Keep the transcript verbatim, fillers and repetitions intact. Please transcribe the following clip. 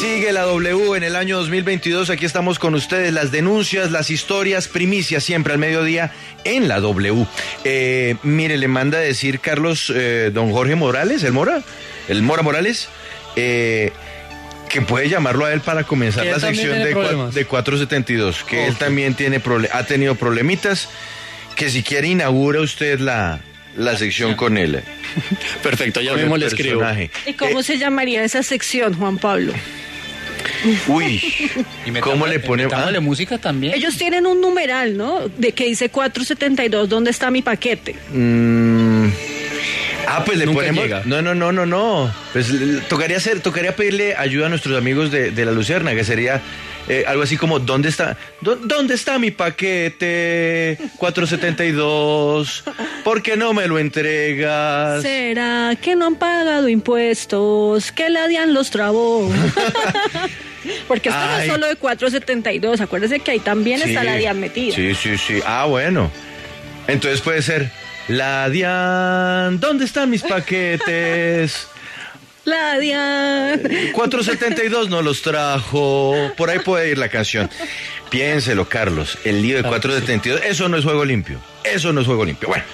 Sigue la W en el año dos mil veintidós. Aquí estamos con ustedes. Las denuncias, las historias, primicias siempre al mediodía en la W. Eh, mire, le manda a decir Carlos, eh, don Jorge Morales, el Mora, el Mora Morales, eh, que puede llamarlo a él para comenzar la sección de, de cuatrocientos setenta y dos. Que okay. Él también tiene prole- ha tenido problemitas. Que si quiere inaugura usted la... la sección con él. Perfecto, ya mismo le escribo. ¿Y cómo eh, se llamaría esa sección, Juan Pablo? Uy, y ¿cómo le ponemos? ¿Ah? música también. Ellos tienen un numeral, ¿no? De que dice cuatrocientos setenta y dos, ¿dónde está mi paquete? Mm, ah, pues le Nunca ponemos... llega. No, no, no, no, no. Pues tocaría hacer, tocaría pedirle ayuda a nuestros amigos de, de la Lucerna, que sería... Eh, algo así como, ¿dónde está? ¿Dónde está mi paquete? cuatrocientos setenta y dos. ¿Por qué no me lo entregas? ¿Será que no han pagado impuestos? ¿Que la DIAN los trabó? Porque esto Ay. no es solo de cuatrocientos setenta y dos. Acuérdese que ahí también sí, está la DIAN metida. Sí, sí, sí. Ah, bueno. Entonces puede ser, la DIAN, ¿dónde están mis paquetes? La DIAN. cuatrocientos setenta y dos no los trajo. Por ahí puede ir la canción. Piénselo, Carlos. El lío de cuatrocientos setenta y dos. Eso no es juego limpio. Eso no es juego limpio. Bueno.